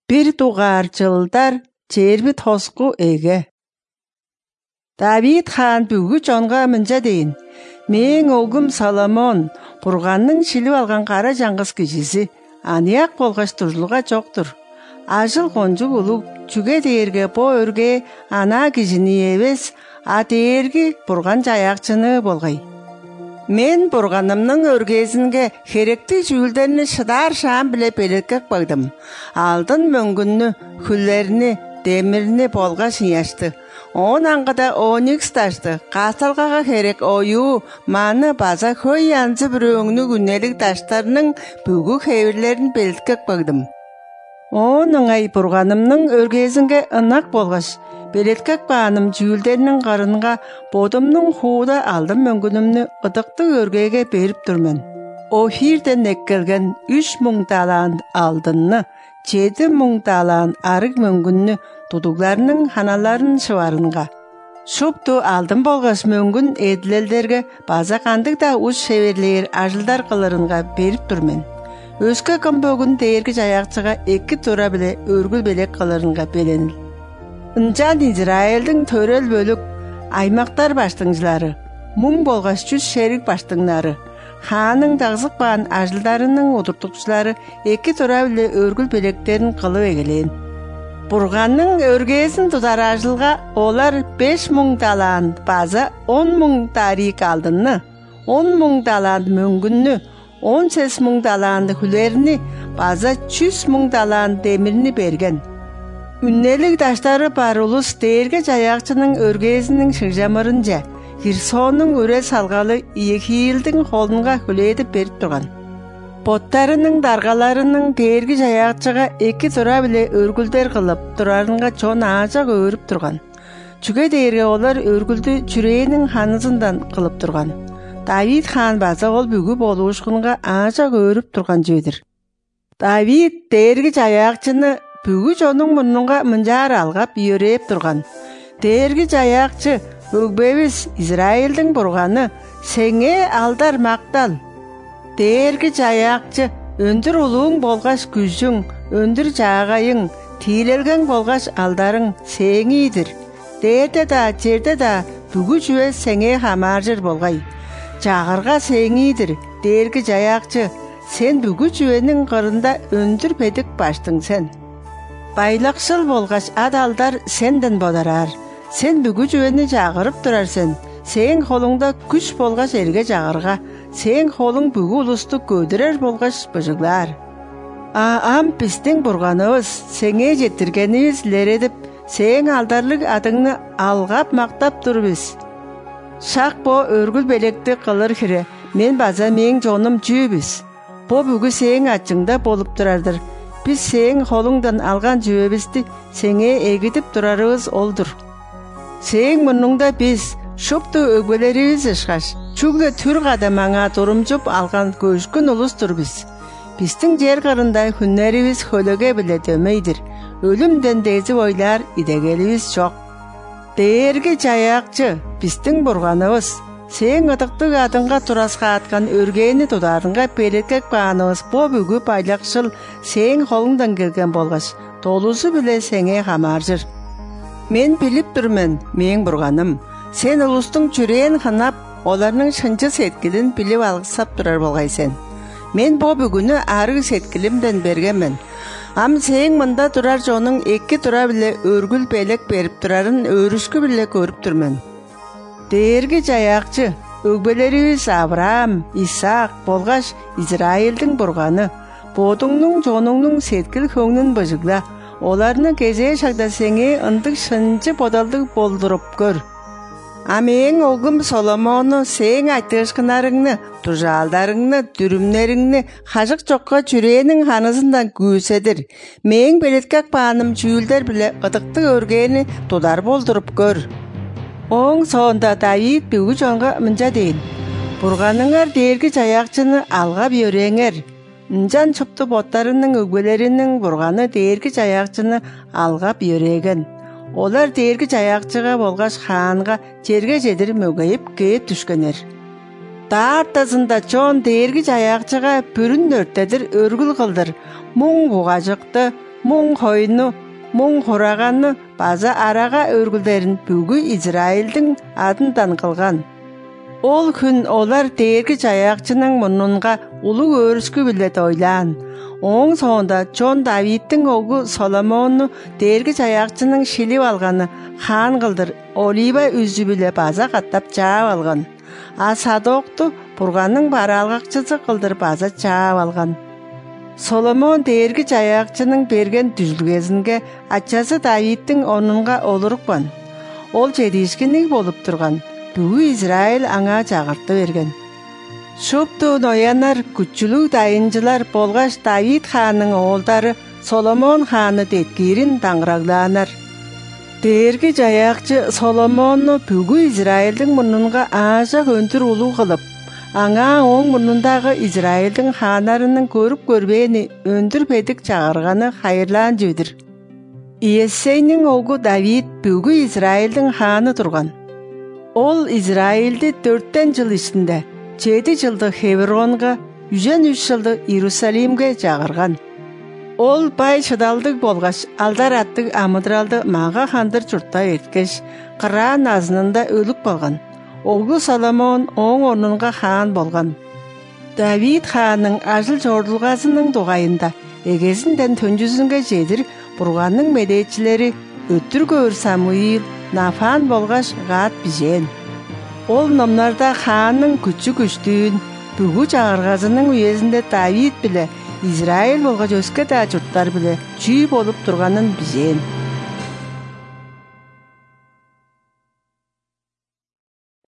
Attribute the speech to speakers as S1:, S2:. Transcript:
S1: Bir дугаар жылдар жербит хосгу эгэ. Давид хаан бүгүж онго мынча дейін. Мен огум Соломон, Бурганның шилип алган кара жаңгыз кишиси, анияк болгоч туржулга жоктур. Ажыл конжук улук чүге дээрге бо өрге ана кишини эбес, а дээрги Бурган жаякчыны болгай. Мен Бурганымның өргезинге херекти жүүлдерни шыдар шаам биле белеткек багдым. Алдын мөңгүннү, хүллерни, демирни болгаш ияшты. Он аңгыда оникс ташты. Касалгага херек ою, маны база хөй янзы бүрөңнү күнелик таштарының бүгү хевирлерин белеткек багдым. Он ыңай Бурганымның өргезинге ынак болгаш. Белеткек бааным жүүлдерinin карынга бодумның хууда алдым мөңгүнүмнү ыдыкты өргеге берип турмен. Офирден эккелген 3000 талант алдынны, 7000 талант арык мөңгүннү тудугларының ханаларын шыбарынга. Шупту алдым болгас мөңгүн эдилелдерге база кандык да уч шеберлер ажылдар кылырынга берип турмен. Өскө көмбөгүн дээрги жаякчыга 2 тура биле өргүл белек кылырынга беленил. Ынчан Израилдың төрел бөлүк аймактар баштыңжылары, муң болгаш 100 шерик баштыңнары, хаанның дагзык баан ажылдарының удуртукчулары 2 тура биле өргүл белектерин кылып эгелен. Бурганның өргесин тутар ажылга олар 5000 талант база, 10.000 тарик алдынны, 10.000 талант мөңгүннү, 18.000 талант хүлерни база 100.000 талант демирни берген. Үннелик таштары бар улус дээрге жаякчынын өргезинин шыгжамырынжа, Хирсонун өре салгалы Иехиилдин холунга хүледип берип турган. Боттарынын даргаларынын дээрги жаякчыга 2 тура биле өргүлдер кылып турарынга чон аажак өрүп турган. Чүге дээрге олар өргүлдү чүрээнин ханызындан кылып турган. Давид хаан база ол бүгү болуушкунга аажак өрүп турган жөөдүр. Давид дээрги жаякчыны бүгү жонун мурнунга мынжаар алгап үйрөп турган. Дээрги жаякчы өгбебиз Израилдин Бурганы, сеңе алдар мактал. Дээрги жаякчы өндүр улууң болгаш күзүң, өндүр жаагайың, тиилелген болгаш алдарың сеңийдир. Дээрде да, жерде да бүгү жүйө сеңе хамааржыр болгай. Жагырга сеңийдир, дээрги жаякчы, сен бүгү жүйөнүн кырында өндүр педик баштың сен. Байлакшыл болгаш адалдар сенден бодарар. Сен бүгү жүйөнү жагырып турар сен. Сен холуңда күч болгаш эрге жагырга. Сен холуң бүгү улусту көдүрөр болгаш быжыглар. Ам биздин Бурганыбыз, сеңе жетиргенибиз лередип, сен алдарлык адыңны алгап мактап турбуз. Шак бо өргүл белекти кылыр хире. Мен база мең жонум жүүбүз. Бо бүгү сен ачыңда болуп турардыр. Biz seň holуңдан алган жөөбүздү сеңе эгитип турарыбыз олдур. Seň мурнуңда biz шупту өгбөлерибиз ышкаш, чүгө түр кадамаңа турумжуп алган көчкүн улустур biz. Биздин жер кырында хүннерибиз хөлөгө биле дөмөйдүр. Өлүмдөн дезип ойлар идегелибиз жок. Дээрги жаякчы биздин Бурганыбыз, сен ыдыктык адыңга тураска аткан өргени тударынга белеткек бааныбыз бо бүгү байлакшыл сен холуңдан келген болгаш, толусу биле сеңе хамааржыр. Мен билип турмен, мең Бурганым, сен улустуң чүрээн ханап, оларның шынчы сеткилин билип алгысап турар болгайсен. Мен бо бүгүнү арыг сеткилимден бергенмен. Ам сен мында турар жонуң 2 тура биле өргүл белек берип турарын өрүшкү биле көрүп турмен. Дээрги жаякчы, өгбөлерибиз Авраам, Исаак болгаш Израилдин Бурганы, бодуңнуң жонуңнуң сеткил хөңнүн быжыгла, оларны кезээ шагда сеңе ындык шынчы бодалдык болдуруп көр. Амең огум Соломону сең айтышкынарыңны, тужалдарыңны, дүрүмнериңни хажык жокко чүрээнин ханызындан күүседир. Мең белеткек бааным жүүлдер биле ыдыкты өргени тудар болдуруп көр. Оң соонда Давид бүгү жонго мынча дейин. Бурганыңар дээрги жаякчыны алгап үйрөңөр. Ынчан чупту боттарынын өгбөлеринин Бурганы дээрги жаякчыны алгап үйрөгөн. Олар дээрги жаякчыга болгаш хаанга жерге жедир мөгөйүп кээп түшкөнөр. Таартасында чон дээрги жаякчыга бүрүн өрттедир өргүл кылдыр. Муң бугажыкты, муң хойну, муң хурағаны база араға өргүлдерін бүгү Израильдің адындан қылған. Ол күн олар дээрги жаякчының мунунга улуу өрүскү билет ойлаан. Оң соңында Жон Давидтің огу Соломонну дээрги жаякчының шилип алганы хан кылдыр олива үзү биле база каттап жаап алган. А Садокту Бурганның баралгакчысы кылдыр база жаап алган. Соломон дээрги жаякчының берген түзүлгезинге ачасы Давидтің онунга олурукпан. Ол жетишкиндик болуп турган. Бүгү Израиль аңа жагырты берген. Шупту ноянар күчүлүү дайынчылар болгаш Давид ханның оолдары Соломон ханы деткирин таңыраглаанар. Дээрги жаякчы Соломонну бүгү Израилдин мурнунга аажа көнтүр улуу кылып, аңа оң мурнундагы Израилдин ханарынын көрүп көрбөөнү өндүр бедик чагырганы хайырлаан жибидир. Иессейнин огу Давид бүгү Израилдин ханы турган. Ол Израилди 4 жыл ичинде 7 жылды Хевронга, 103 жылды Иерусалимге жагырган. Ол бай шыдалдык болгаш, алдар аттык амыдралды мага хандыр журтта эткеш, кыран азынында өлүк болган. Огу Соломон оң орнунга хан болган. Давид ханның ажыл жордулгасынын дугайында эгесинден төнжүзүнгө жедир Бурганның медечилери өттүргөр Самуил, Нафан болгаш Гат бижен. Ол номнарда ханның күчү күчтүүн, бүгү жагыргасынын үйесинде Давид биле Израиль болгоч өскө да журттар биле чүй болуп турганын бижен.